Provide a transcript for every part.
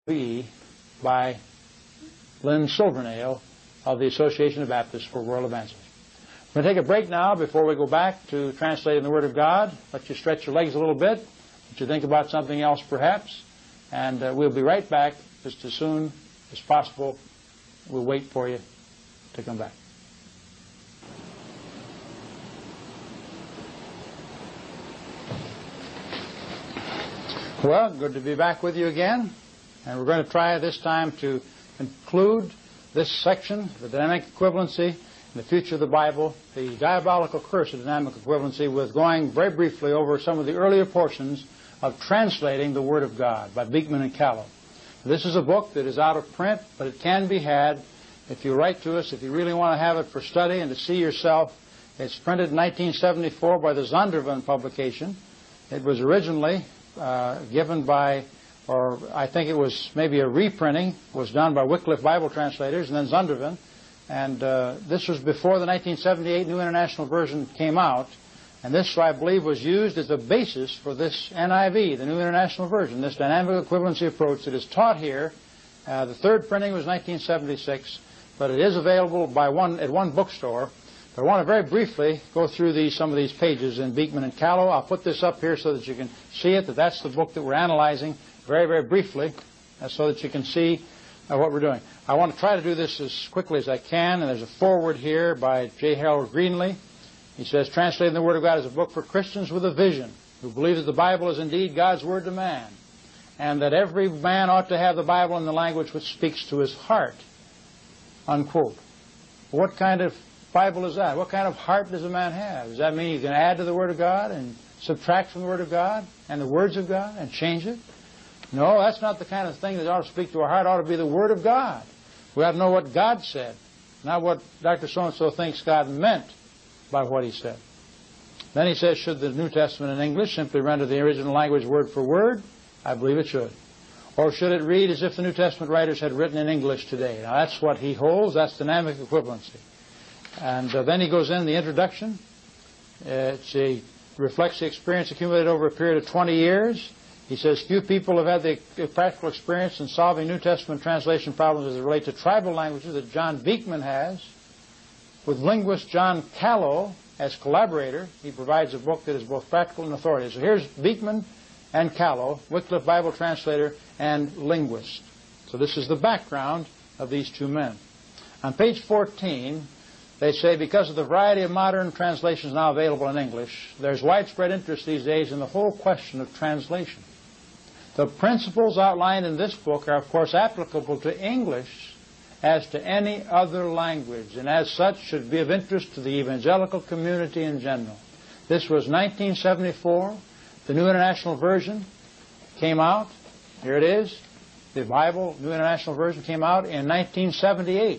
B by Lynn Silvernail of the Association of Baptists for World Advancement. We're going to take a break now before we go back to translating the Word of God. Let you stretch your legs a little bit. Let you think about something else perhaps. And we'll be right back just as soon as possible. We'll wait for you to come back. Well, good to be back with you again. And we're going to try this time to conclude this section, the dynamic equivalency and the future of the Bible, the diabolical curse of dynamic equivalency, with going very briefly over some of the earlier portions of translating the Word of God by Beekman and Callow. This is a book that is out of print, but it can be had if you write to us, if you really want to have it for study and to see yourself. It's printed in 1974 by the Zondervan publication. It was originally given by, or I think it was maybe a reprinting, was done by Wycliffe Bible Translators and then Zondervan. And this was before the 1978 New International Version came out. And this, I believe, was used as a basis for this NIV, the New International Version, this dynamic equivalency approach that is taught here. The third printing was 1976, but it is available at one bookstore. But I want to very briefly go through some of these pages in Beekman and Callow. I'll put this up here so that you can see it, that's the book that we're analyzing very, very briefly, so that you can see what we're doing. I want to try to do this as quickly as I can, and there's a foreword here by J. Harold Greenlee. He says, translating the Word of God is a book for Christians with a vision, who believe that the Bible is indeed God's Word to man, and that every man ought to have the Bible in the language which speaks to his heart, unquote. What kind of Bible is that? What kind of heart does a man have? Does that mean you can add to the Word of God and subtract from the Word of God and the words of God and change it? No, that's not the kind of thing that ought to speak to our heart. It ought to be the Word of God. We ought to know what God said, not what Dr. So-and-so thinks God meant by what he said. Then he says, should the New Testament in English simply render the original language word for word? I believe it should. Or should it read as if the New Testament writers had written in English today? Now that's what he holds. That's dynamic equivalency. And then he goes in the introduction. It reflects the experience accumulated over a period of 20 years. He says, few people have had the practical experience in solving New Testament translation problems as they relate to tribal languages that John Beekman has. With linguist John Callow as collaborator, he provides a book that is both practical and authoritative. So here's Beekman and Callow, Wycliffe Bible translator and linguist. So this is the background of these two men. On page 14, they say, because of the variety of modern translations now available in English, there's widespread interest these days in the whole question of translation. The principles outlined in this book are, of course, applicable to English as to any other language, and as such should be of interest to the evangelical community in general. This was 1974. The New International Version came out. Here it is. The Bible, New International Version, came out in 1978.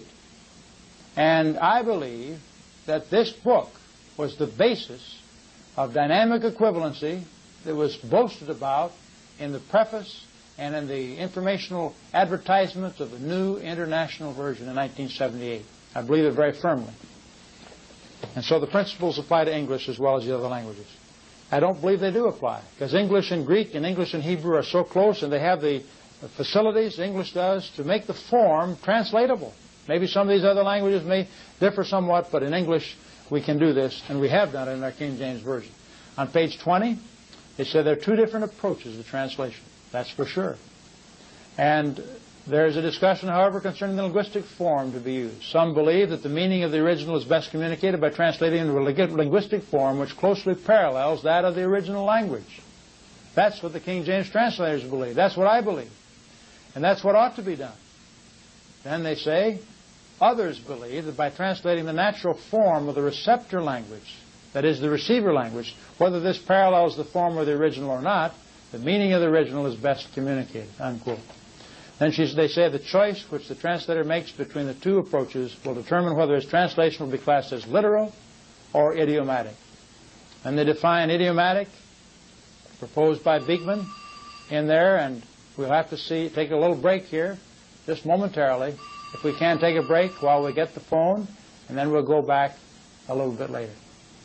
And I believe that this book was the basis of dynamic equivalency that was boasted about in the preface and in the informational advertisements of the New International Version in 1978. I believe it very firmly. And so the principles apply to English as well as the other languages. I don't believe they do apply, because English and Greek and English and Hebrew are so close, and they have the facilities, English does, to make the form translatable. Maybe some of these other languages may differ somewhat, but in English we can do this, and we have done it in our King James Version. On page 20, they say there are two different approaches to translation. That's for sure. And there's a discussion, however, concerning the linguistic form to be used. Some believe that the meaning of the original is best communicated by translating into a linguistic form which closely parallels that of the original language. That's what the King James translators believe. That's what I believe. And that's what ought to be done. Then they say, others believe that by translating the natural form of the receptor language, that is the receiver language, whether this parallels the form of the original or not, the meaning of the original is best communicated, unquote. Then they say the choice which the translator makes between the two approaches will determine whether his translation will be classed as literal or idiomatic. And they define idiomatic, proposed by Beekman, in there, and we'll have to take a little break here, just momentarily. If we can, take a break while we get the phone, and then we'll go back a little bit later.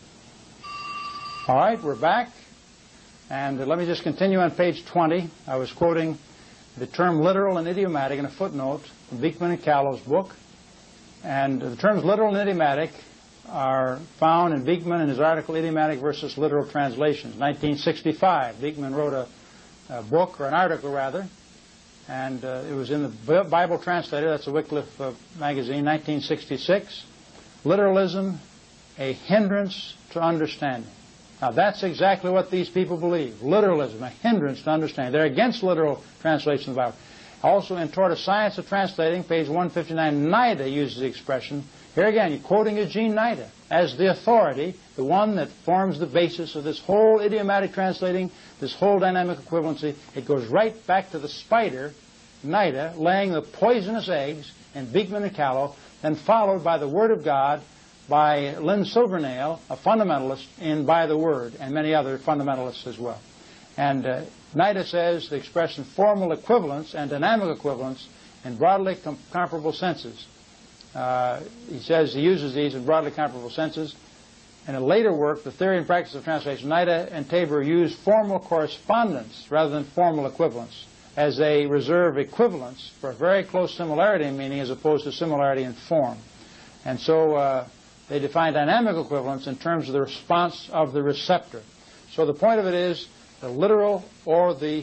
All right, we're back. And let me just continue on page 20. I was quoting the term literal and idiomatic in a footnote from Beekman and Callow's book. And the terms literal and idiomatic are found in Beekman in his article, Idiomatic versus Literal Translations, 1965. Beekman wrote a book, or an article rather, and it was in the Bible Translator, that's a Wycliffe magazine, 1966. Literalism, a hindrance to understanding. Now that's exactly what these people believe. Literalism, a hindrance to understanding. They're against literal translation of the Bible. Also in Toward a Science of Translating, page 159, Nida uses the expression. Here again, you're quoting Eugene Nida as the authority, the one that forms the basis of this whole idiomatic translating, this whole dynamic equivalency. It goes right back to the spider, Nida, laying the poisonous eggs in Beekman and Callow, then followed by the Word of God, by Lynn Silvernail, a fundamentalist in By the Word, and many other fundamentalists as well. And Nida says the expression formal equivalence and dynamic equivalence in broadly comparable senses. He says he uses these in broadly comparable senses. In a later work, The Theory and Practice of Translation, Nida and Tabor use formal correspondence rather than formal equivalence, as they reserve equivalence for a very close similarity in meaning as opposed to similarity in form. And so they define dynamic equivalence in terms of the response of the receptor. So the point of it is the literal or the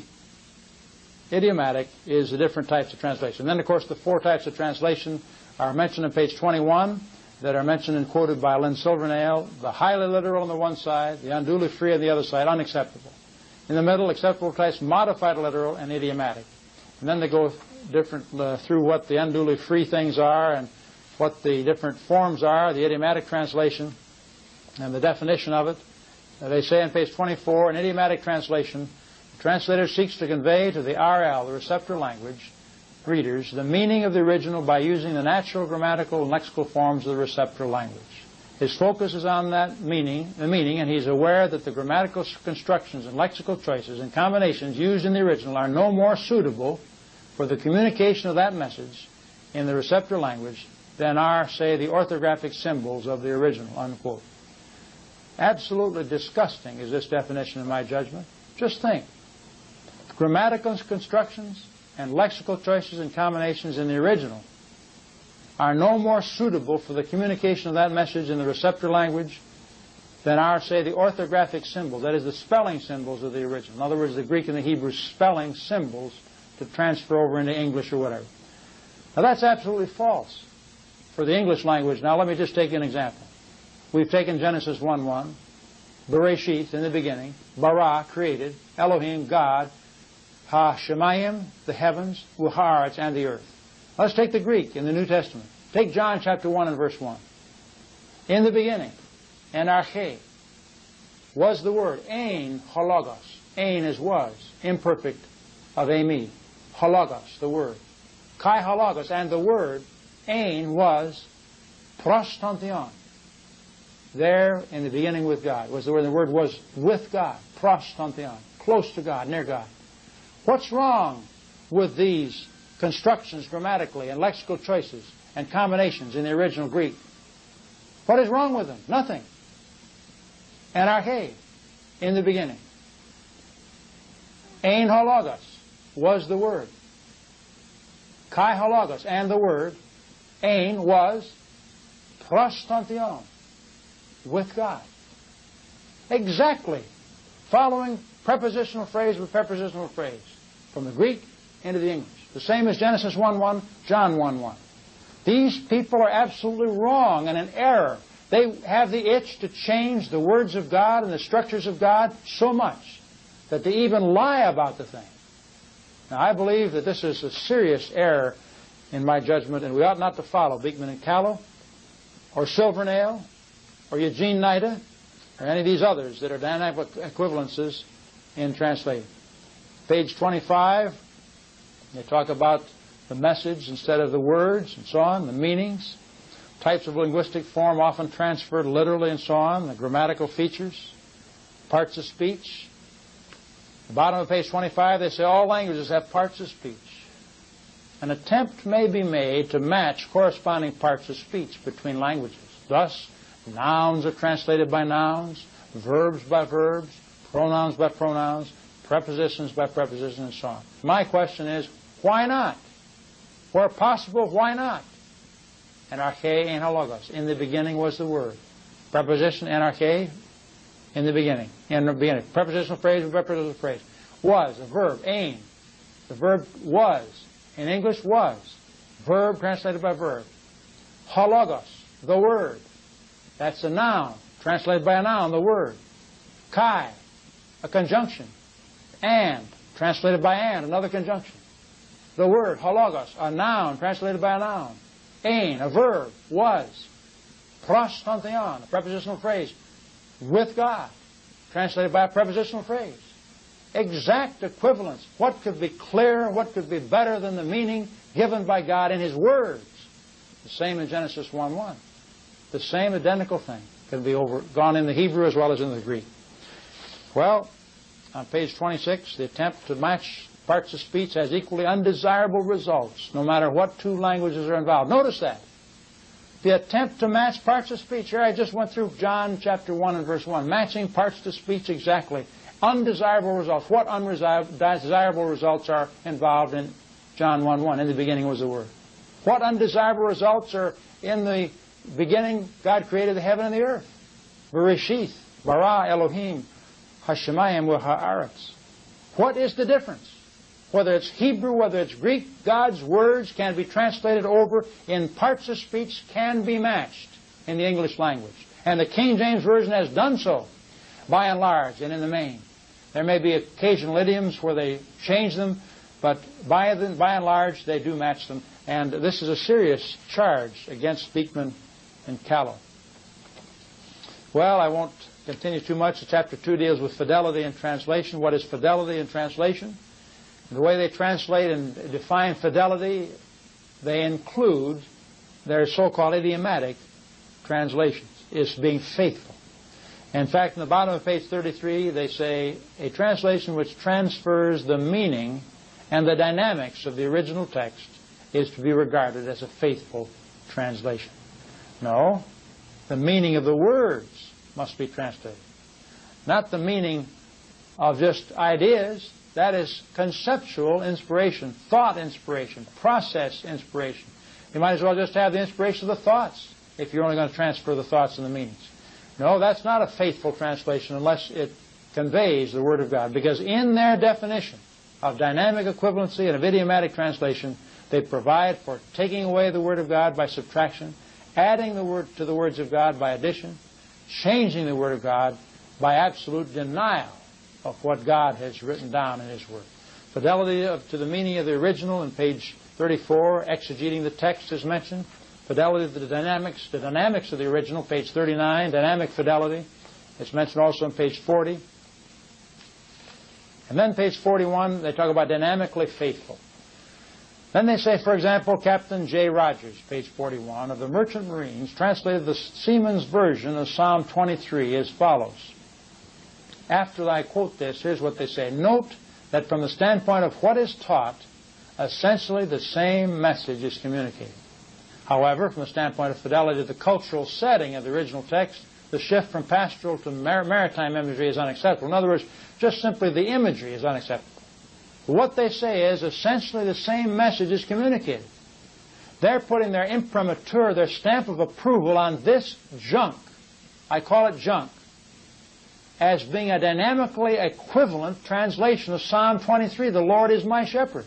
idiomatic is the different types of translation. And then, of course, the four types of translation are mentioned on page 21 that are mentioned and quoted by Lynn Silvernail. The highly literal on the one side, the unduly free on the other side, unacceptable. In the middle, acceptable types, modified literal and idiomatic. And then they go different through what the unduly free things are and what the different forms are, the idiomatic translation, and the definition of it. They say on page 24, in idiomatic translation, the translator seeks to convey to the RL, the receptor language, readers, the meaning of the original by using the natural grammatical and lexical forms of the receptor language. His focus is on that meaning, and he's aware that the grammatical constructions and lexical choices and combinations used in the original are no more suitable for the communication of that message in the receptor language than are, say, the orthographic symbols of the original, unquote. Absolutely disgusting is this definition in my judgment. Just think. Grammatical constructions and lexical choices and combinations in the original are no more suitable for the communication of that message in the receptor language than are, say, the orthographic symbols, that is, the spelling symbols of the original. In other words, the Greek and the Hebrew spelling symbols to transfer over into English or whatever. Now, that's absolutely false for the English language. Now, let me just take an example. We've taken Genesis 1:1, Bereshith, in the beginning, bara, created, Elohim, God, ha-shemayim, the heavens, u'haaretz, and the earth. Let's take the Greek in the New Testament. Take John chapter 1 and verse 1. In the beginning, enarche, was the Word, ein, hologos. Ein is was, imperfect of eimi. Hologos, the Word. Kai hologos, and the Word, ein, was prostantion. There in the beginning with God was the Word. The Word was with God, prostantion, close to God, near God. What's wrong with these constructions grammatically and lexical choices and combinations in the original Greek? What is wrong with them? Nothing. Anarche, in the beginning. Ein hologos, was the Word. Kai hologos, and the Word. Ein, was prostantion, with God. Exactly. Following prepositional phrase with prepositional phrase. From the Greek into the English. The same as Genesis 1:1, John 1:1. These people are absolutely wrong and in error. They have the itch to change the words of God and the structures of God so much that they even lie about the thing. Now, I believe that this is a serious error in my judgment, and we ought not to follow Beekman and Callow, or Silvernail, or Eugene Nida, or any of these others that are dynamic equivalences in translating. Page 25, they talk about the message instead of the words and so on, the meanings, types of linguistic form often transferred literally and so on, the grammatical features, parts of speech. At the bottom of page 25, they say all languages have parts of speech. An attempt may be made to match corresponding parts of speech between languages. Thus, nouns are translated by nouns, verbs by verbs, pronouns by pronouns, prepositions by preposition and so on. My question is, why not? Where possible, why not? Enarche and halogos. In the beginning was the Word. Preposition enarche, in the beginning. In the beginning. Prepositional phrase with prepositional phrase. Was, a verb. Ain. The verb was. In English, was. Verb translated by verb. Halogos, the Word. That's a noun. Translated by a noun, the Word. Kai, a conjunction. And, translated by and, another conjunction. The Word, halogos, a noun, translated by a noun. Ain, a verb. Was. Pros pantheon, a prepositional phrase. With God, translated by a prepositional phrase. Exact equivalence. What could be clearer, what could be better than the meaning given by God in His words? The same in Genesis 1:1. The same identical thing can be gone in the Hebrew as well as in the Greek. Well, on page 26, the attempt to match parts of speech has equally undesirable results, no matter what two languages are involved. Notice that. The attempt to match parts of speech. Here I just went through John chapter 1 and verse 1. Matching parts to speech exactly. Undesirable results. What undesirable results are involved in John 1:1? In the beginning was the Word. What undesirable results are in the beginning? God created the heaven and the earth. Bereshith, bara Elohim, hashemayim v'ha'aretz. What is the difference? Whether it's Hebrew, whether it's Greek, God's words can be translated over in parts of speech, can be matched in the English language. And the King James Version has done so, by and large and in the main. There may be occasional idioms where they change them, but by and large they do match them. And this is a serious charge against Beekman and Callow. Well, I won't continue too much. Chapter 2 deals with fidelity in translation. What is fidelity in translation? The way they translate and define fidelity, they include their so-called idiomatic translations. It's being faithful. In fact, in the bottom of page 33, they say, a translation which transfers the meaning and the dynamics of the original text is to be regarded as a faithful translation. No, the meaning of the words must be translated. Not the meaning of just ideas. That is conceptual inspiration, thought inspiration, process inspiration. You might as well just have the inspiration of the thoughts if you're only going to transfer the thoughts and the meanings. No, that's not a faithful translation unless it conveys the Word of God. Because in their definition of dynamic equivalency and of idiomatic translation, they provide for taking away the Word of God by subtraction, adding the word to the words of God by addition, changing the Word of God by absolute denial of what God has written down in His Word. Fidelity to the meaning of the original in page 34, exegeting the text is mentioned. Fidelity to the dynamics of the original, page 39, dynamic fidelity. It's mentioned also on page 40. And then page 41, they talk about dynamically faithful. Then they say, for example, Captain J. Rogers, page 41, of the Merchant Marines, translated the Seaman's version of Psalm 23 as follows. After I quote this, here's what they say. Note that from the standpoint of what is taught, essentially the same message is communicated. However, from the standpoint of fidelity to the cultural setting of the original text, the shift from pastoral to maritime imagery is unacceptable. In other words, just simply the imagery is unacceptable. What they say is essentially the same message is communicated. They're putting their imprimatur, their stamp of approval on this junk. I call it junk, as being a dynamically equivalent translation of Psalm 23, the Lord is my shepherd.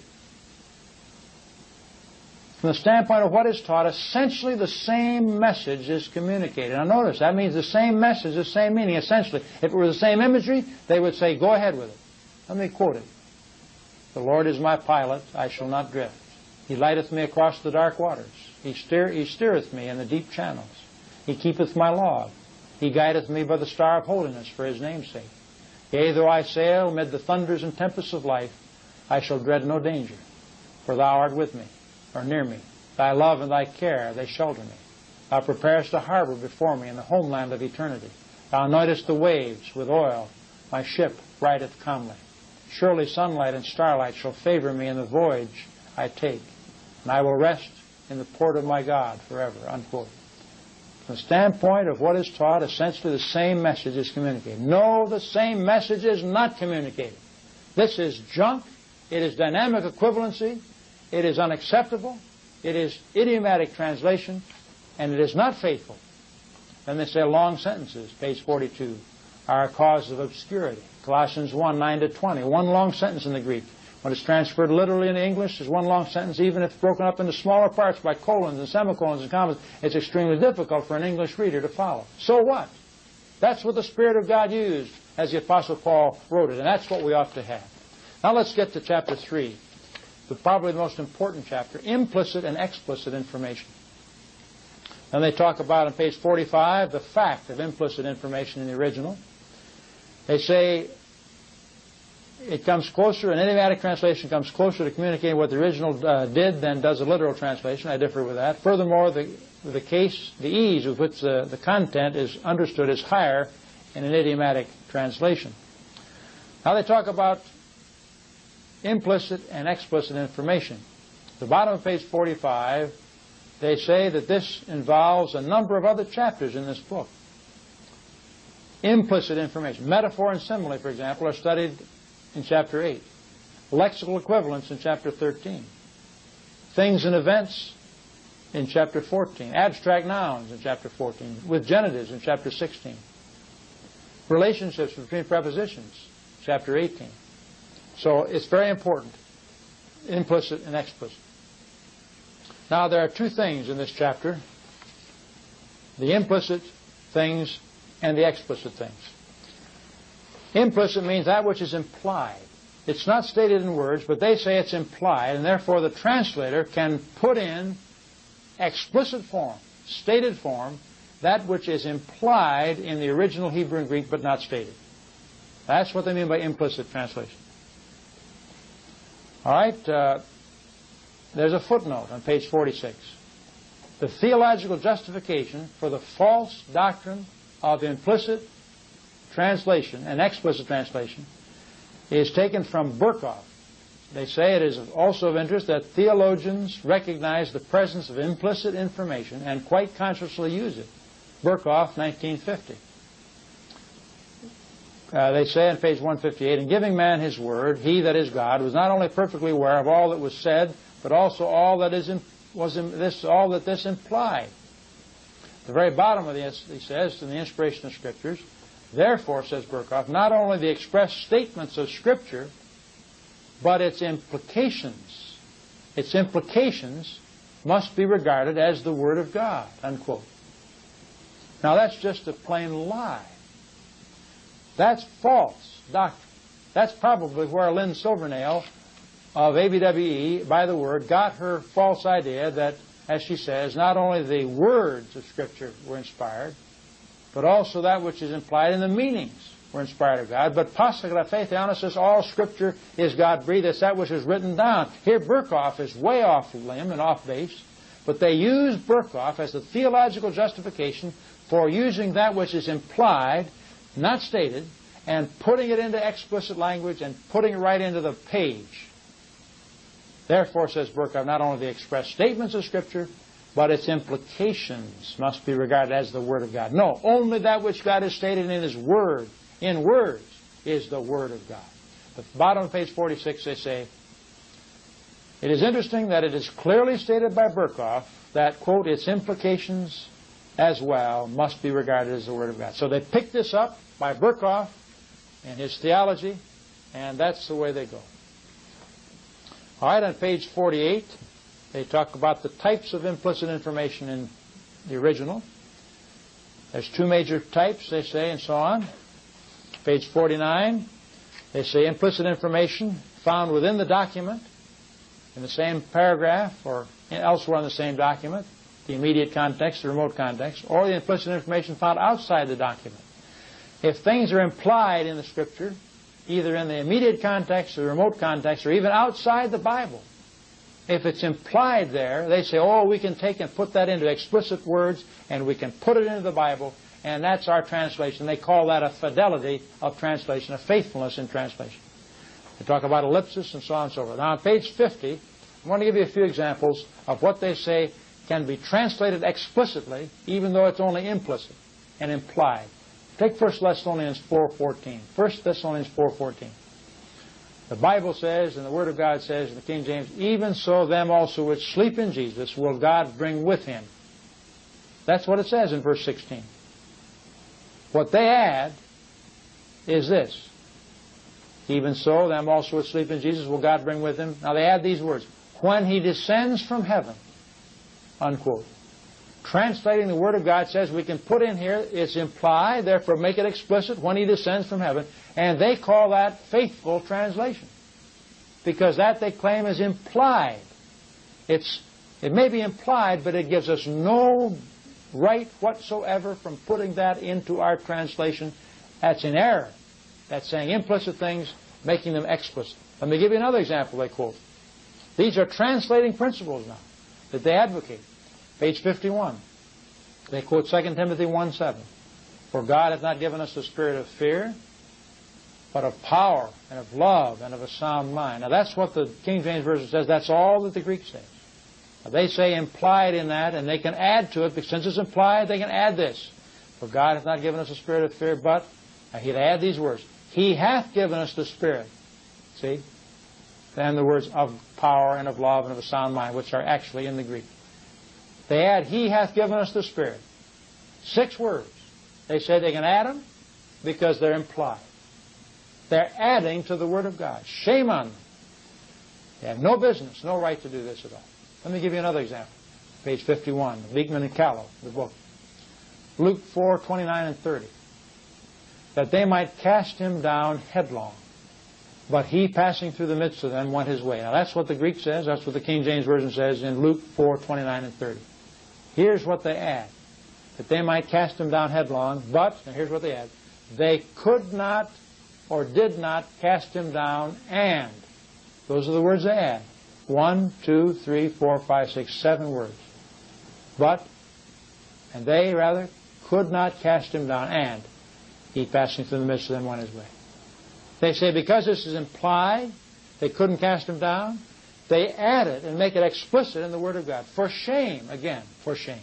From the standpoint of what is taught, essentially the same message is communicated. Now notice, that means the same message, the same meaning, essentially. If it were the same imagery, they would say, go ahead with it. Let me quote it. The Lord is my pilot, I shall not drift. He lighteth me across the dark waters. He steereth me in the deep channels. He keepeth my log. He guideth me by the star of holiness for His name's sake. Yea, though I sail amid the thunders and tempests of life, I shall dread no danger, for Thou art with me, or near me. Thy love and Thy care, they shelter me. Thou preparest a harbor before me in the homeland of eternity. Thou anointest the waves with oil. My ship rideth calmly. Surely sunlight and starlight shall favor me in the voyage I take, and I will rest in the port of my God forever. Unquote. From the standpoint of what is taught, essentially the same message is communicated. No, the same message is not communicated. This is junk. It is dynamic equivalency. It is unacceptable. It is idiomatic translation. And it is not faithful. Then they say long sentences, page 42, are a cause of obscurity. Colossians 1, 9 to 20. One long sentence in the Greek. When it's transferred literally into English, is one long sentence, even if broken up into smaller parts by colons and semicolons and commas, it's extremely difficult for an English reader to follow. So what? That's what the Spirit of God used, as the Apostle Paul wrote it, and that's what we ought to have. Now let's get to chapter 3, probably the most important chapter, implicit and explicit information. And they talk about on page 45 the fact of implicit information in the original. They say it comes closer, an idiomatic translation comes closer to communicating what the original did than does a literal translation. I differ with that. Furthermore, the ease with which the content is understood is higher in an idiomatic translation. Now they talk about implicit and explicit information. At the bottom of page 45, they say that this involves a number of other chapters in this book. Implicit information. Metaphor and simile, for example, are studied in chapter 8. Lexical equivalence in chapter 13. Things and events in chapter 14. Abstract nouns in chapter 14. With genitives in chapter 16. Relationships between prepositions, chapter 18. So it's very important, implicit and explicit. Now there are two things in this chapter, the implicit things and the explicit things. Implicit means that which is implied. It's not stated in words, but they say it's implied, and therefore the translator can put in explicit form, stated form, that which is implied in the original Hebrew and Greek but not stated. That's what they mean by implicit translation. All right, there's a footnote on page 46. The theological justification for the false doctrine of implicit translation and explicit translation is taken from Berkhof. They say it is also of interest that theologians recognize the presence of implicit information and quite consciously use it. Berkhof, 1950. They say on page 158, in giving man his word, he, that is God, was not only perfectly aware of all that was said, but also all that this implied. At the very bottom of this, he says, in the inspiration of Scriptures, therefore, says Berkhof, not only the express statements of Scripture, but its implications must be regarded as the Word of God, unquote. Now that's just a plain lie. That's false doctrine. That's probably where Lynn Silvernail of ABWE, by the Word, got her false idea that, as she says, not only the words of Scripture were inspired, but also that which is implied in the meanings were inspired of God. But Pascha Graphe Theonosis, all Scripture is God-breathed. It's that which is written down. Here Berkhof is way off limb and off base, but they use Berkhof as the theological justification for using that which is implied, not stated, and putting it into explicit language and putting it right into the page. Therefore, says Berkhof, not only the express statements of Scripture, but its implications must be regarded as the Word of God. No, only that which God has stated in His Word, in words, is the Word of God. At the bottom of page 46, they say, it is interesting that it is clearly stated by Berkhof that, quote, its implications as well must be regarded as the Word of God. So they picked this up by Berkhof and his theology, and that's the way they go. All right, on page 48, they talk about the types of implicit information in the original. There's two major types, they say, and so on. Page 49, they say implicit information found within the document, in the same paragraph or elsewhere in the same document, the immediate context, the remote context, or the implicit information found outside the document. If things are implied in the Scripture, either in the immediate context or the remote context, or even outside the Bible, if it's implied there, they say, oh, we can take and put that into explicit words, and we can put it into the Bible, and that's our translation. They call that a fidelity of translation, a faithfulness in translation. They talk about ellipsis and so on and so forth. Now, on page 50, I want to give you a few examples of what they say can be translated explicitly, even though it's only implicit and implied. Take 1 Thessalonians 4:14. 1 Thessalonians 4:14. The Bible says, and the Word of God says in the King James, even so them also which sleep in Jesus will God bring with Him. That's what it says in verse 16. What they add is this. Even so them also which sleep in Jesus will God bring with Him. Now they add these words. When He descends from heaven. Unquote. Translating the Word of God says we can put in here, it's implied, therefore make it explicit, when He descends from heaven. And they call that faithful translation. Because that they claim is implied. It may be implied, but it gives us no right whatsoever from putting that into our translation. That's in error. That's saying implicit things, making them explicit. Let me give you another example they quote. These are translating principles now that they advocate. Page 51. They quote 2 Timothy 1:7. For God hath not given us the spirit of fear, but of power and of love and of a sound mind. Now that's what the King James Version says. That's all that the Greek says. Now, they say implied in that, and they can add to it, because since it's implied, they can add this. For God hath not given us a spirit of fear, but, now he'd add these words, He hath given us the Spirit. See? Then the words of power and of love and of a sound mind, which are actually in the Greek. They add, He hath given us the Spirit. 6 words. They say they can add them because they're implied. They're adding to the Word of God. Shame on them. They have no business, no right to do this at all. Let me give you another example. Page 51, Beekman and Callow, the book. Luke 4:29 and 30. That they might cast him down headlong. But he, passing through the midst of them, went his way. Now that's what the Greek says. That's what the King James Version says in Luke 4:29 and 30. Here's what they add. That they might cast him down headlong, but, and here's what they add, they could not or did not cast him down, and. Those are the words they add. 1, 2, 3, 4, 5, 6, 7 words. But, and they, rather, could not cast him down, and he, passing through the midst of them, went his way. They say because this is implied, they couldn't cast him down, they add it and make it explicit in the Word of God. For shame, again, for shame.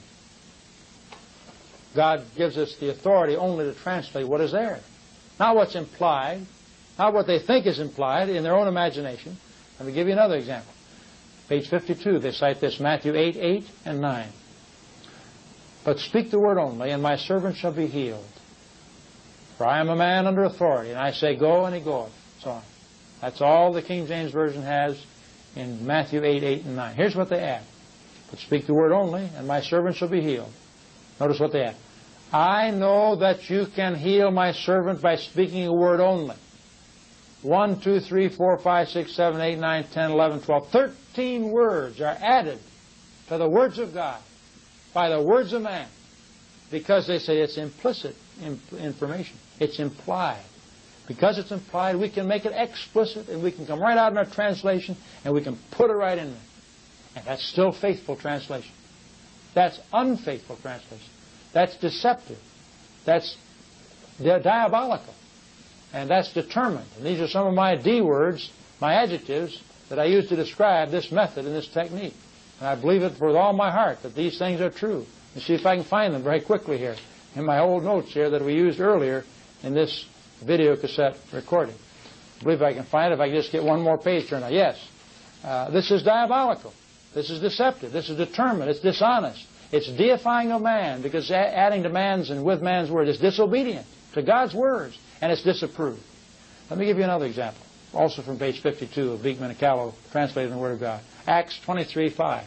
God gives us the authority only to translate what is there. Not what's implied, not what they think is implied in their own imagination. Let me give you another example. Page 52, they cite this, Matthew 8:8 and 9. But speak the word only, and my servant shall be healed. For I am a man under authority, and I say, go, and he goeth. So on. That's all the King James Version has in Matthew 8:8 and 9. Here's what they add. But speak the word only, and my servant shall be healed. Notice what they add. I know that you can heal my servant by speaking a word only. 1, 2, 3, 4, 5, 6, 7, 8, 9, 10, 11, 12. 13 words are added to the words of God by the words of man because they say it's implicit information. It's implied. Because it's implied, we can make it explicit, and we can come right out in our translation, and we can put it right in there. And that's still faithful translation. That's unfaithful translation. That's deceptive. That's diabolical. And that's determined. And these are some of my D words, my adjectives, that I use to describe this method and this technique. And I believe it with all my heart that these things are true. And see if I can find them very quickly here in my old notes here that we used earlier in this video cassette recording. I believe I can find it if I can just get one more page turned on. Yes. This is diabolical. This is deceptive. This is determined. It's dishonest. It's deifying of man because adding to man's and with man's word is disobedient to God's words, and it's disapproved. Let me give you another example, also from page 52 of Beekman and Callow, translated in the Word of God. Acts 23:5.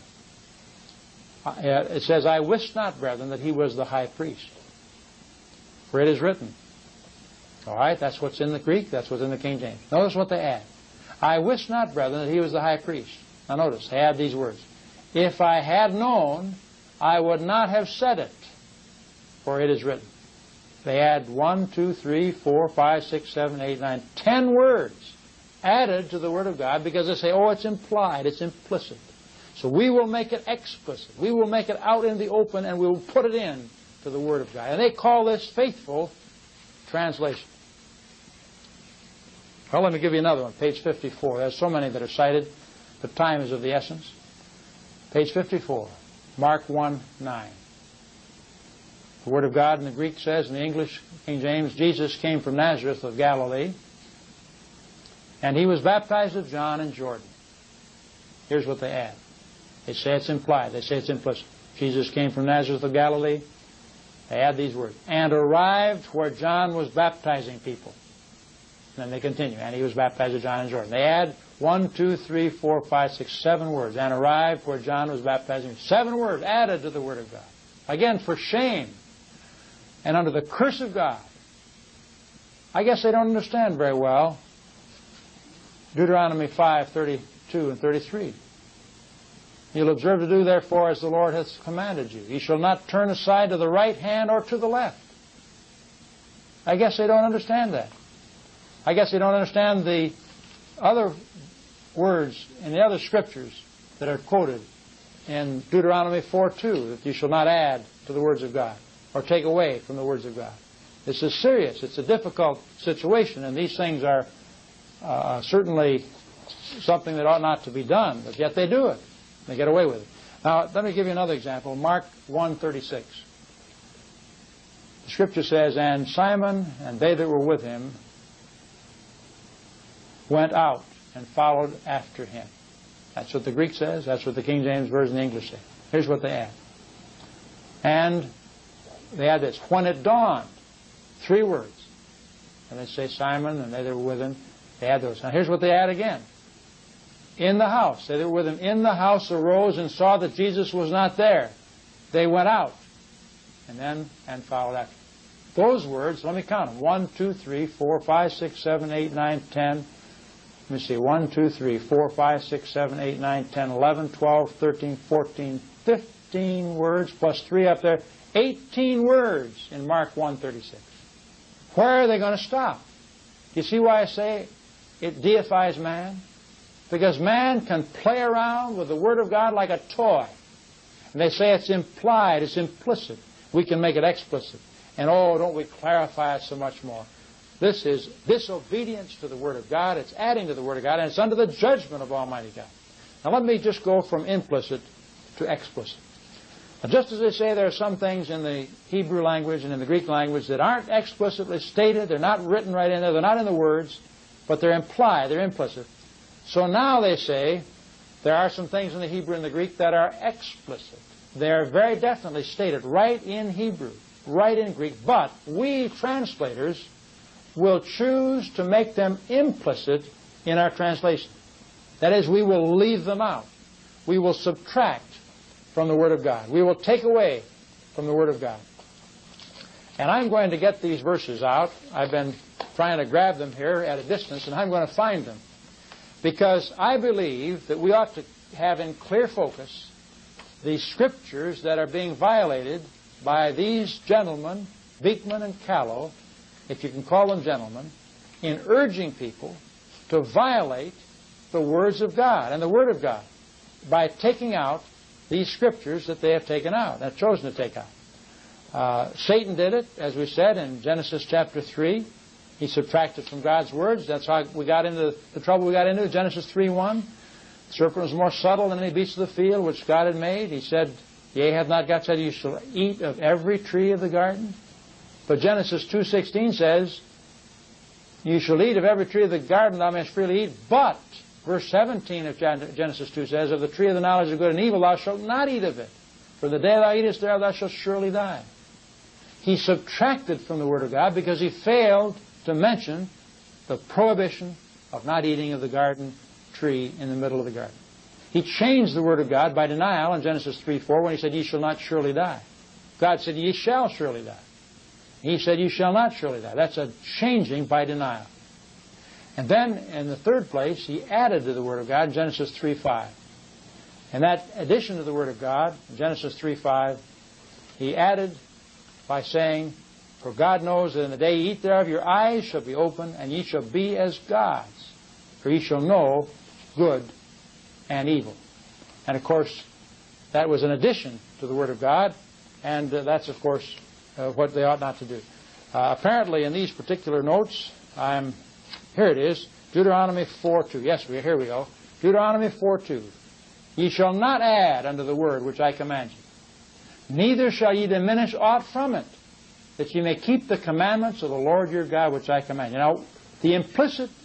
It says, I wist not, brethren, that he was the high priest, for it is written. All right, that's what's in the Greek, that's what's in the King James. Notice what they add. I wist not, brethren, that he was the high priest. Now notice, they add these words. If I had known, I would not have said it, for it is written. They add 1, 2, 3, 4, 5, 6, 7, 8, 9, 10 words added to the Word of God because they say, oh, it's implied, it's implicit. So we will make it explicit. We will make it out in the open, and we will put it in to the Word of God. And they call this faithful translation. Well, let me give you another one, page 54. There's so many that are cited, but time is of the essence. Page 54, Mark 1:9. The Word of God in the Greek says, in the English, King James, Jesus came from Nazareth of Galilee. And he was baptized of John in Jordan. Here's what they add. They say it's implied. They say it's implicit. Jesus came from Nazareth of Galilee. They add these words. And arrived where John was baptizing people. And then they continue. And he was baptized of John in Jordan. They add 1, 2, 3, 4, 5, 6, 7 words. And arrived where John was baptizing. 7 words added to the Word of God. Again, for shame and under the curse of God. I guess they don't understand very well Deuteronomy 5, 32 and 33. You'll observe to do, therefore, as the Lord hath commanded you. You shall not turn aside to the right hand or to the left. I guess they don't understand that. I guess they don't understand the other words in the other scriptures that are quoted in Deuteronomy 4:2, that you shall not add to the words of God or take away from the words of God. This is serious. It's a difficult situation, and these things are certainly something that ought not to be done, but yet they do it. They get away with it. Now, let me give you another example. Mark 1:36. The Scripture says, and Simon and they that were with him went out and followed after him. That's what the Greek says. That's what the King James Version of English says. Here's what they add. And they add this. When it dawned, 3 words. And they say Simon and they that were with him. They add those. Now here's what they add again. In the house. They that were with him in the house arose and saw that Jesus was not there. They went out. And followed after. Those words, let me count them. 1, 2, 3, 4, 5, 6, 7, 8, 9, 10. Let me see. 1, 2, 3, 4, 5, 6, 7, 8, 9, 10, 11, 12, 13, 14, 15 words, plus 3 up there. 18 words in Mark 1:36. Where are they going to stop? You see why I say it deifies man? Because man can play around with the Word of God like a toy. And they say it's implied, it's implicit. We can make it explicit. And oh, don't we clarify it so much more. This is disobedience to the Word of God. It's adding to the Word of God, and it's under the judgment of Almighty God. Now let me just go from implicit to explicit. Now, just as they say there are some things in the Hebrew language and in the Greek language that aren't explicitly stated, they're not written right in there, they're not in the words, but they're implied, they're implicit. So now they say there are some things in the Hebrew and the Greek that are explicit. They are very definitely stated right in Hebrew, right in Greek, but we translators will choose to make them implicit in our translation. That is, we will leave them out. We will subtract from the Word of God. We will take away from the Word of God. And I'm going to get these verses out. I've been trying to grab them here at a distance, and I'm going to find them. Because I believe that we ought to have in clear focus the Scriptures that are being violated by these gentlemen, Beekman and Callow, if you can call them gentlemen, in urging people to violate the words of God and the Word of God by taking out these Scriptures that they have taken out, have chosen to take out. Satan did it, as we said, in Genesis chapter 3. He subtracted from God's words. That's how we got into the trouble we got into, Genesis 3:1. The serpent was more subtle than any beast of the field which God had made. He said, yea, hath not God said, you shall eat of every tree of the garden? But Genesis 2:16 says, you shall eat of every tree of the garden thou mayest freely eat, but, verse 17 of Genesis 2 says, of the tree of the knowledge of good and evil thou shalt not eat of it, for the day thou eatest thereof thou shalt surely die. He subtracted from the Word of God because he failed to mention the prohibition of not eating of the garden tree in the middle of the garden. He changed the Word of God by denial in Genesis 3:4 when he said, ye shall not surely die. God said, ye shall surely die. He said, you shall not surely die. That's a changing by denial. And then, in the third place, he added to the Word of God in Genesis 3:5. And that addition to the Word of God, in Genesis 3:5, he added by saying, for God knows that in the day ye eat thereof, your eyes shall be open, and ye shall be as gods, for ye shall know good and evil. And, of course, that was an addition to the Word of God, and that's, of course, what they ought not to do. Apparently, in these particular notes, here it is, Deuteronomy 4:2. Yes, here we go. Deuteronomy 4:2. Ye shall not add unto the word which I command you, neither shall ye diminish aught from it, that ye may keep the commandments of the Lord your God which I command you. Now, the implicit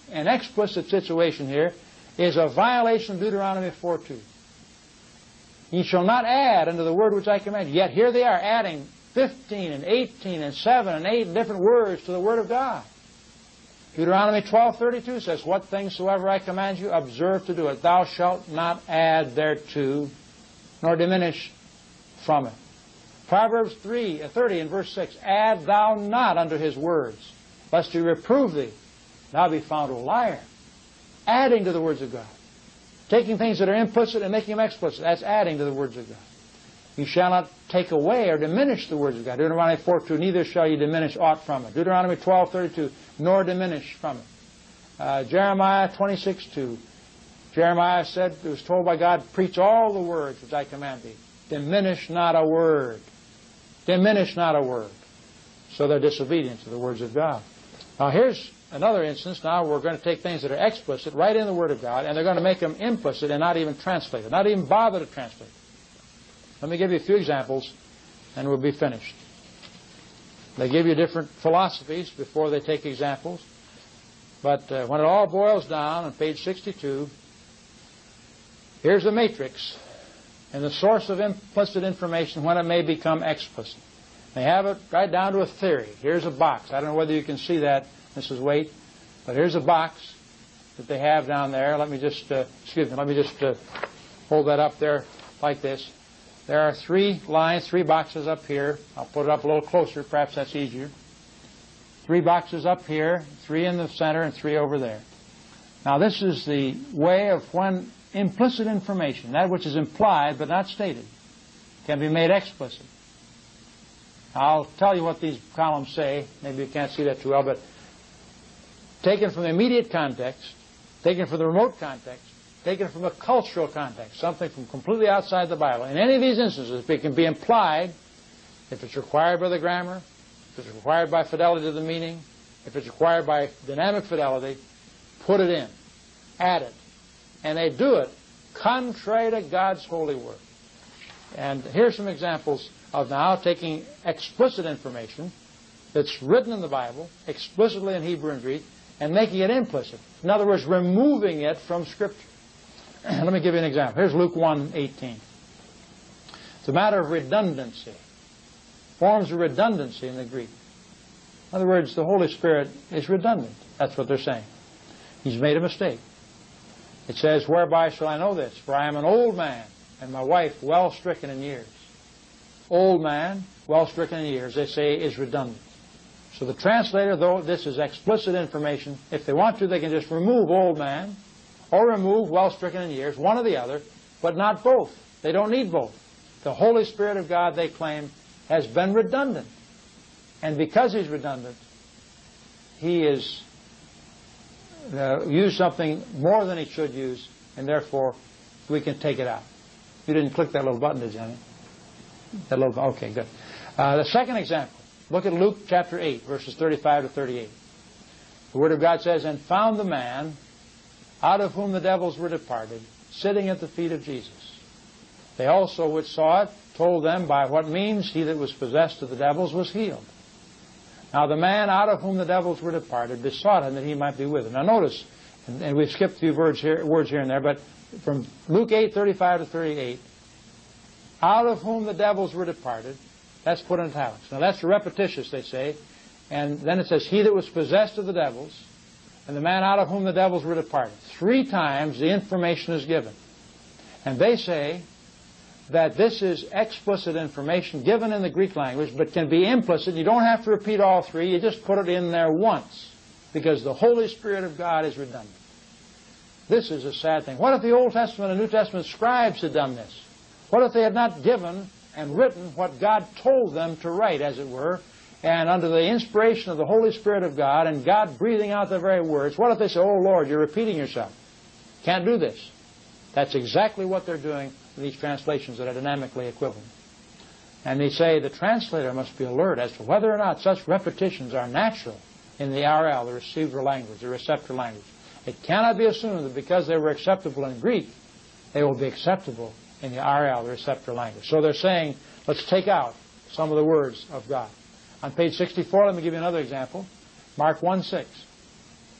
an explicit situation here is a violation of Deuteronomy 4:2. Ye shall not add unto the word which I command you. Yet here they are adding 15 and 18 and 7 and 8 different words to the Word of God. Deuteronomy 12:32 says, what things soever I command you, observe to do it. Thou shalt not add thereto, nor diminish from it. Proverbs 30 and verse 6, add thou not unto his words, lest he reprove thee, thou be found a liar. Adding to the words of God. Taking things that are implicit and making them explicit. That's adding to the words of God. You shall not take away or diminish the words of God. Deuteronomy 4:2, neither shall you diminish aught from it. Deuteronomy 12:32, nor diminish from it. Jeremiah 26:2, Jeremiah said, it was told by God, preach all the words which I command thee. Diminish not a word. Diminish not a word. So they're disobedient to the words of God. Now here's another instance. Now we're going to take things that are explicit right in the Word of God, and they're going to make them implicit and not even translate it, not even bother to translate it. Let me give you a few examples, and we'll be finished. They give you different philosophies before they take examples. But when it all boils down on page 62, here's the matrix and the source of implicit information when it may become explicit. They have it right down to a theory. Here's a box. I don't know whether you can see that, Mrs. Waite, but here's a box that they have down there. Let me just, hold that up there like this. There are 3 lines, 3 boxes up here. I'll put it up a little closer. Perhaps that's easier. 3 boxes up here, 3 in the center, and 3 over there. Now, this is the way of when implicit information, that which is implied but not stated, can be made explicit. I'll tell you what these columns say. Maybe you can't see that too well, but taken from the immediate context, taken from the remote context, taken from a cultural context, something from completely outside the Bible. In any of these instances, it can be implied if it's required by the grammar, if it's required by fidelity to the meaning, if it's required by dynamic fidelity, put it in, add it. And they do it contrary to God's holy word. And here's some examples of now taking explicit information that's written in the Bible, explicitly in Hebrew and Greek, and making it implicit. In other words, removing it from Scripture. Let me give you an example. Here's Luke 1:18. It's a matter of redundancy. Forms of redundancy in the Greek. In other words, the Holy Spirit is redundant. That's what they're saying. He's made a mistake. It says, whereby shall I know this? For I am an old man, and my wife well stricken in years. Old man, well stricken in years, they say, is redundant. So the translator, though this is explicit information, if they want to, they can just remove old man or remove well stricken in years, one or the other, but not both. They don't need both. The Holy Spirit of God, they claim, has been redundant. And because he's redundant, he is used something more than he should use, and therefore we can take it out. You didn't click that little button, did you, honey? That little, okay, good. The second example, look at Luke chapter 8, verses 35 to 38. The Word of God says, and found the man out of whom the devils were departed, sitting at the feet of Jesus. They also which saw it told them by what means he that was possessed of the devils was healed. Now the man out of whom the devils were departed besought him that he might be with him. Now notice, and we've skipped a few words here and there, but from Luke 8:35 to 38, out of whom the devils were departed, that's put in italics. Now that's repetitious, they say, and then it says, he that was possessed of the devils, and the man out of whom the devils were departed. 3 times the information is given. And they say that this is explicit information given in the Greek language, but can be implicit. You don't have to repeat all 3. You just put it in there once, because the Holy Spirit of God is redundant. This is a sad thing. What if the Old Testament and New Testament scribes had done this? What if they had not given and written what God told them to write, as it were, and under the inspiration of the Holy Spirit of God and God breathing out the very words? What if they say, oh, Lord, you're repeating yourself? Can't do this. That's exactly what they're doing in these translations that are dynamically equivalent. And they say the translator must be alert as to whether or not such repetitions are natural in the RL, the receiver language, the receptor language. It cannot be assumed that because they were acceptable in Greek, they will be acceptable in the RL, the receptor language. So they're saying, let's take out some of the words of God. On page 64, let me give you another example. Mark 1:6.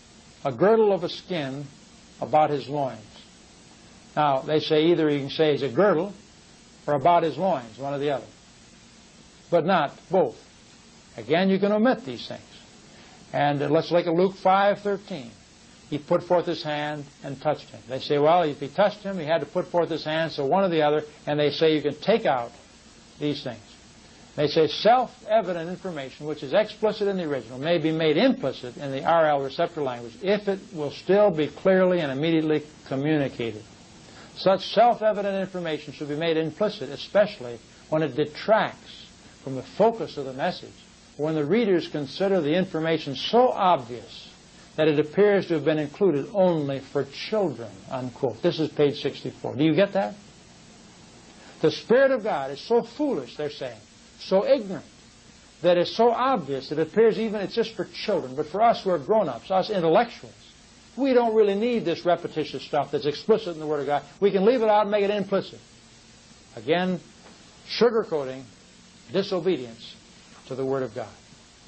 a girdle of a skin about his loins. Now, they say either you can say it's a girdle or about his loins, one or the other, but not both. Again, you can omit these things. And let's look at Luke 5:13. He put forth his hand and touched him. They say, well, if he touched him, he had to put forth his hand, so one or the other, and they say you can take out these things. They say self-evident information, which is explicit in the original, may be made implicit in the RL receptor language if it will still be clearly and immediately communicated. Such self-evident information should be made implicit, especially when it detracts from the focus of the message, or when the readers consider the information so obvious that it appears to have been included only for children, unquote. This is page 64. Do you get that? The Spirit of God is so foolish, they're saying, so ignorant, that it's so obvious it appears even it's just for children. But for us who are grown-ups, us intellectuals, we don't really need this repetitious stuff that's explicit in the Word of God. We can leave it out and make it implicit. Again, sugarcoating disobedience to the Word of God.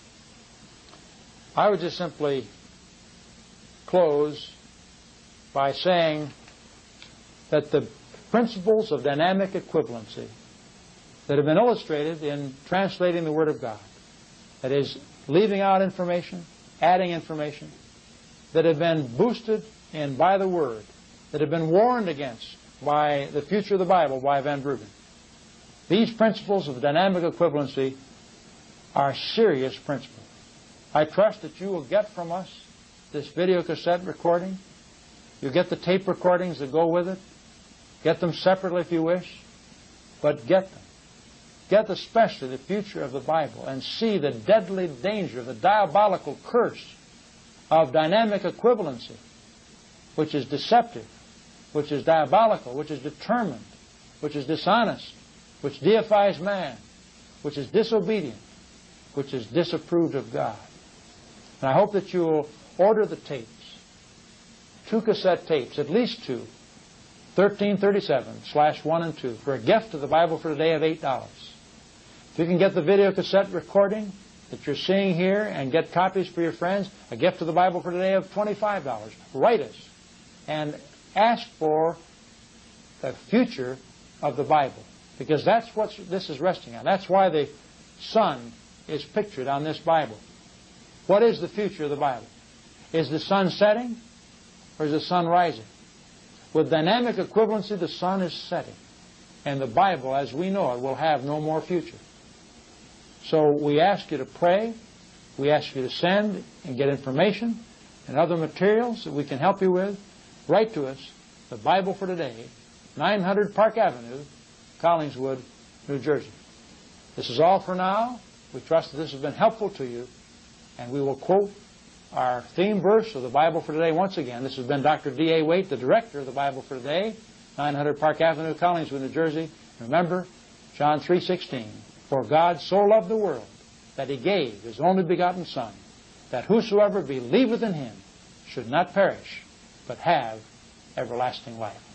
I would just simply close by saying that the principles of dynamic equivalency that have been illustrated in translating the Word of God, that is, leaving out information, adding information, that have been boosted in by the Word, that have been warned against by the Future of the Bible by Van Bruggen. These principles of dynamic equivalency are serious principles. I trust that you will get from us this video cassette recording. You'll get the tape recordings that go with it. Get them separately if you wish, but get them. Get especially the Future of the Bible and see the deadly danger, the diabolical curse of dynamic equivalency, which is deceptive, which is diabolical, which is determined, which is dishonest, which deifies man, which is disobedient, which is disapproved of God. And I hope that you will order the tapes, 2 cassette tapes, at least 2, 1337/1 and 2, for a gift of the Bible for Today of $8. If you can get the video cassette recording that you're seeing here and get copies for your friends, a gift of the Bible for Today of $25. Write us and ask for the future of the Bible, because that's what this is resting on. That's why the sun is pictured on this Bible. What is the future of the Bible? Is the sun setting or is the sun rising? With dynamic equivalency, the sun is setting. And the Bible, as we know it, will have no more future. So we ask you to pray. We ask you to send and get information and other materials that we can help you with. Write to us, The Bible for Today, 900 Park Avenue, Collingswood, New Jersey. This is all for now. We trust that this has been helpful to you. And we will quote our theme verse of the Bible for Today once again. This has been Dr. D.A. Waite, the director of the Bible for Today, 900 Park Avenue, Collingswood, New Jersey. Remember, John 3:16, for God so loved the world that He gave His only begotten Son, that whosoever believeth in Him should not perish, but have everlasting life.